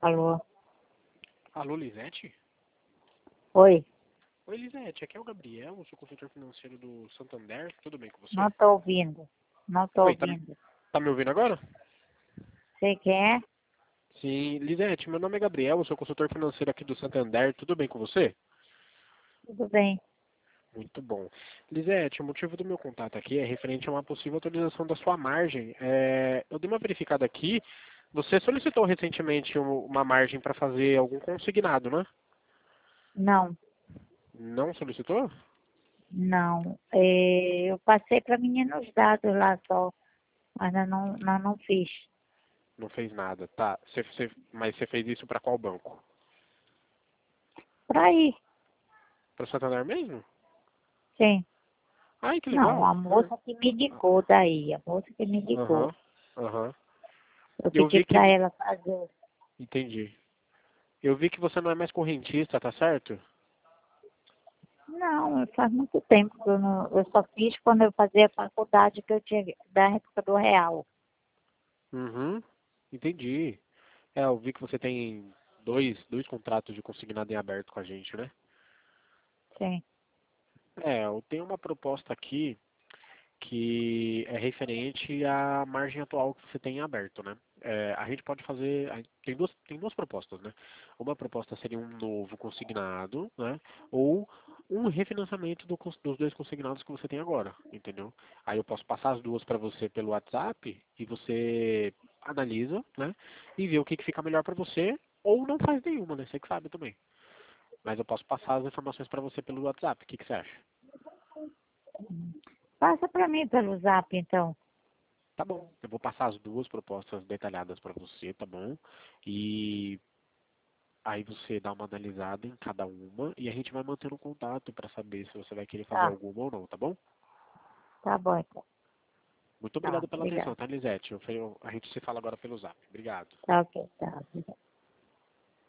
Alô? Alô, Lisete? Oi? Oi, Lisete, aqui é o Gabriel, eu sou consultor financeiro do Santander, tudo bem com Não você? tô ouvindo. Não tô Oi, ouvindo. tá me ouvindo agora? Você quer? Sim, Lisete, meu nome é Gabriel, eu sou consultor financeiro aqui do Santander, tudo bem com você? Tudo bem. Muito bom. Lisete, o motivo do meu contato aqui é referente a uma possível atualização da sua margem. Eu dei uma verificada aqui, você solicitou recentemente uma margem para fazer algum consignado, né? Não, Não solicitou? não. Eu passei para menina os dados lá só, mas eu não fiz. Não fez nada, tá. Mas você fez isso para qual banco? Para ir, Para o Santander mesmo? sim. Ai, que Não, legal. a moça que me indicou daí, a moça que me indicou. Aham, aham. Eu Eu pedi vi que. para ela fazer. Entendi. Eu vi que você não é mais correntista, tá certo? Não, faz muito tempo que eu só fiz quando eu fazia a faculdade que eu tinha da época do real. Uhum. Entendi. Eu vi que você tem dois contratos de consignado em aberto com a gente, né? Sim. Eu tenho uma proposta aqui que é referente à margem atual que você tem em aberto, né? A gente pode fazer, tem duas propostas, né? Uma proposta seria um novo consignado, né? Ou um refinanciamento dos dois consignados que você tem agora, entendeu? Aí eu posso passar as duas para você pelo WhatsApp e você analisa, né? E vê o que fica melhor para você, ou não faz nenhuma, né? Você que sabe também. Mas eu posso passar as informações para você pelo WhatsApp. O que você acha? Passa para mim pelo zap, então. Tá bom, eu vou passar as duas propostas detalhadas para você, tá bom? E aí você dá uma analisada em cada uma e a gente vai mantendo contato para saber se você vai querer fazer Tá, alguma ou não, tá bom? tá bom, então. Muito Tá, obrigado pela atenção, obrigada. tá, Lisete? A gente se fala agora pelo Zap. Obrigado. Tá ok, tá. Obrigada.